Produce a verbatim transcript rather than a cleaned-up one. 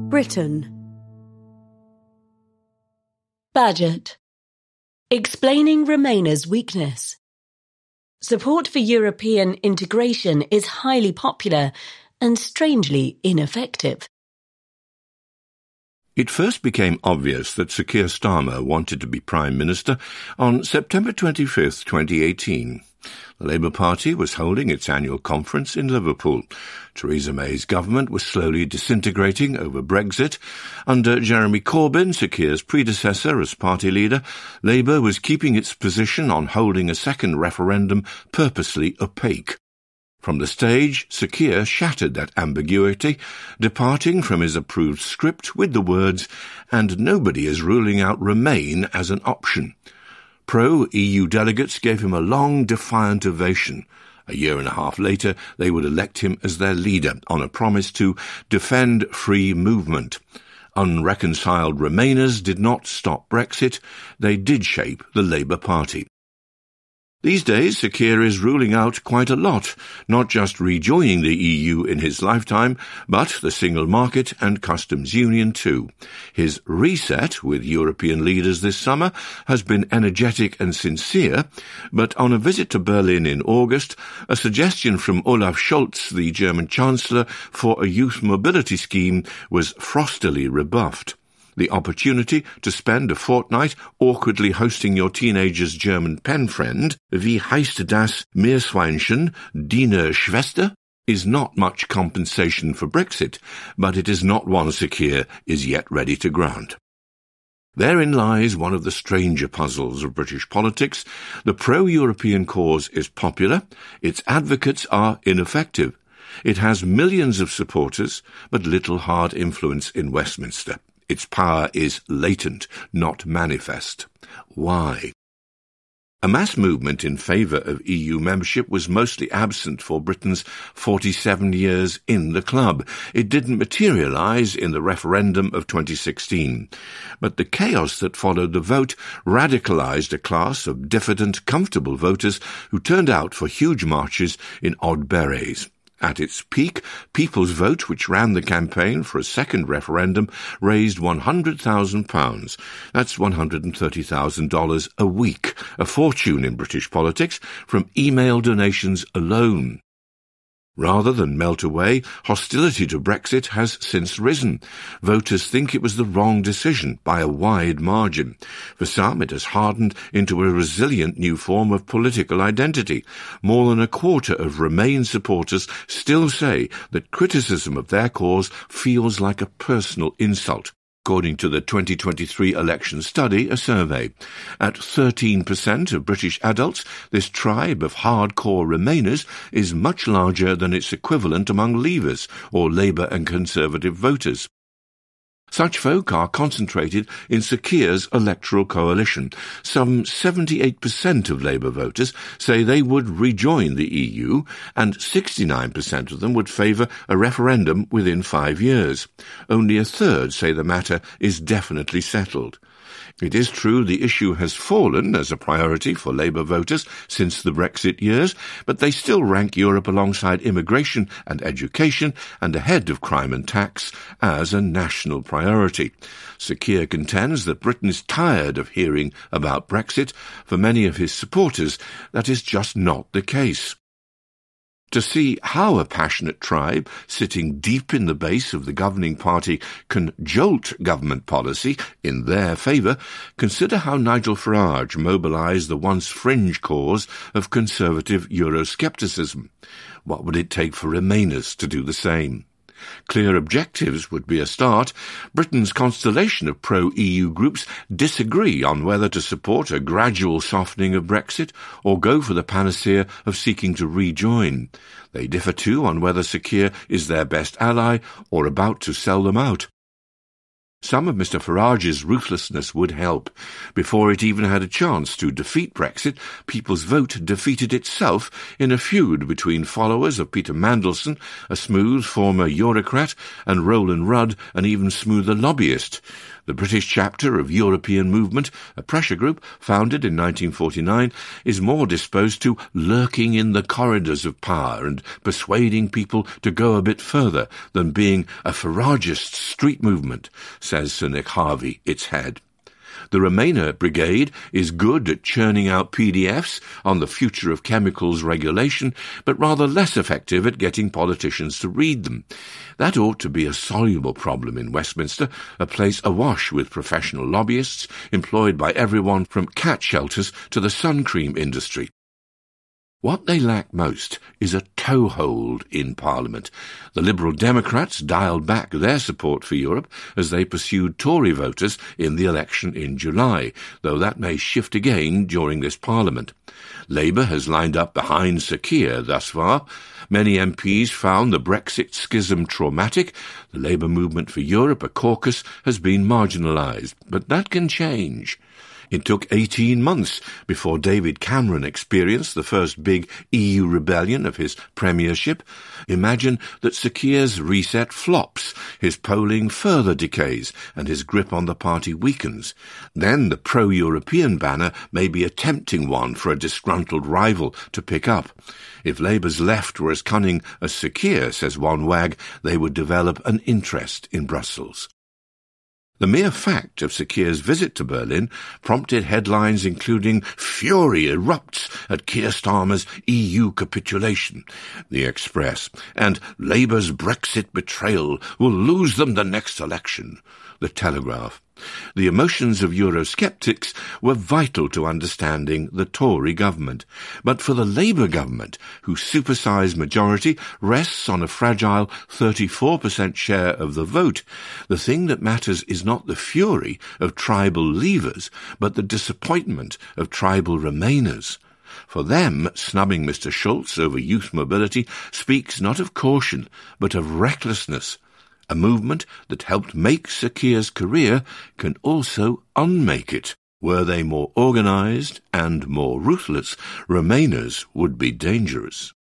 Britain. Budget. Explaining Remainers' weakness. Support for European integration is highly popular and strangely ineffective. It first became obvious that Sir Keir Starmer wanted to be Prime Minister on September twenty-fifth, twenty eighteen. The Labour Party was holding its annual conference in Liverpool. Theresa May's government was slowly disintegrating over Brexit. Under Jeremy Corbyn, Sir Keir's predecessor as party leader, Labour was keeping its position on holding a second referendum purposely opaque. From the stage, Sir Keir shattered that ambiguity, departing from his approved script with the words, "And nobody is ruling out Remain as an option." Pro-E U delegates gave him a long, defiant ovation. A year and a half later, they would elect him as their leader on a promise to defend free movement. Unreconciled Remainers did not stop Brexit. They did shape the Labour Party. These days, Sir Keir is ruling out quite a lot, not just rejoining the E U in his lifetime, but the single market and customs union too. His reset with European leaders this summer has been energetic and sincere, but on a visit to Berlin in August, a suggestion from Olaf Scholz, the German Chancellor, for a youth mobility scheme was frostily rebuffed. The opportunity to spend a fortnight awkwardly hosting your teenager's German pen friend, wie heißt das Meerschweinchen, deine Schwester, is not much compensation for Brexit, but it is not one Sir Keir is yet ready to grant. Therein lies one of the stranger puzzles of British politics. The pro-European cause is popular, its advocates are ineffective. It has millions of supporters, but little hard influence in Westminster. Its power is latent, not manifest. Why? A mass movement in favour of E U membership was mostly absent for Britain's forty-seven years in the club. It didn't materialise in the referendum of twenty sixteen. But the chaos that followed the vote radicalised a class of diffident, comfortable voters who turned out for huge marches in odd berets. At its peak, People's Vote, which ran the campaign for a second referendum, raised one hundred thousand pounds. That's one hundred thirty thousand dollars a week, a fortune in British politics, from email donations alone. Rather than melt away, hostility to Brexit has since risen. Voters think it was the wrong decision by a wide margin. For some, it has hardened into a resilient new form of political identity. More than a quarter of Remain supporters still say that criticism of their cause feels like a personal insult. According to the twenty twenty-three election study, a survey. At thirteen percent of British adults, this tribe of hardcore Remainers is much larger than its equivalent among Leavers or Labour and Conservative voters. Such folk are concentrated in Sir Keir's electoral coalition. Some seventy-eight percent of Labour voters say they would rejoin the E U, and sixty-nine percent of them would favour a referendum within five years. Only a third say the matter is definitely settled. It is true the issue has fallen as a priority for Labour voters since the Brexit years, but they still rank Europe alongside immigration and education and ahead of crime and tax as a national priority. Sir Keir contends that Britain is tired of hearing about Brexit. For many of his supporters, that is just not the case. To see how a passionate tribe, sitting deep in the base of the governing party, can jolt government policy in their favour, consider how Nigel Farage mobilised the once fringe cause of conservative Euroscepticism. What would it take for Remainers to do the same? Clear objectives would be a start. Britain's constellation of pro-E U groups disagree on whether to support a gradual softening of Brexit or go for the panacea of seeking to rejoin. They differ too on whether Sir Keir is their best ally or about to sell them out. Some of Mister Farage's ruthlessness would help. Before it even had a chance to defeat Brexit, People's Vote defeated itself in a feud between followers of Peter Mandelson, a smooth former Eurocrat, and Roland Rudd, an even smoother lobbyist. The British chapter of European Movement, a pressure group founded in nineteen forty-nine, is more disposed to lurking in the corridors of power and persuading people to go a bit further than being a Faragist street movement, says Sir Nick Harvey, its head. The Remainer Brigade is good at churning out P D Fs on the future of chemicals regulation, but rather less effective at getting politicians to read them. That ought to be a soluble problem in Westminster, a place awash with professional lobbyists employed by everyone from cat shelters to the sun cream industry. What they lack most is a toehold in Parliament. The Liberal Democrats dialed back their support for Europe as they pursued Tory voters in the election in July, though that may shift again during this Parliament. Labour has lined up behind Sir Keir thus far. Many M Ps found the Brexit schism traumatic. The Labour Movement for Europe, a caucus, has been marginalised, but that can change. It took eighteen months before David Cameron experienced the first big E U rebellion of his premiership. Imagine that Sir Keir's reset flops, his polling further decays, and his grip on the party weakens. Then the pro-European banner may be a tempting one for a disgruntled rival to pick up. If Labour's left were as cunning as Sir Keir, says one wag, they would develop an interest in Brussels. The mere fact of Sir Keir's visit to Berlin prompted headlines including "Fury erupts at Keir Starmer's E U capitulation," The Express, and "Labour's Brexit betrayal will lose them the next election," The Telegraph. The emotions of Eurosceptics were vital to understanding the Tory government. But for the Labour government, whose supersized majority rests on a fragile thirty-four percent share of the vote, the thing that matters is not the fury of tribal leavers, but the disappointment of tribal remainers. For them, snubbing Mister Schulz over youth mobility speaks not of caution, but of recklessness. A movement that helped make Sir Keir's career can also unmake it. Were they more organised and more ruthless, Remainers would be dangerous.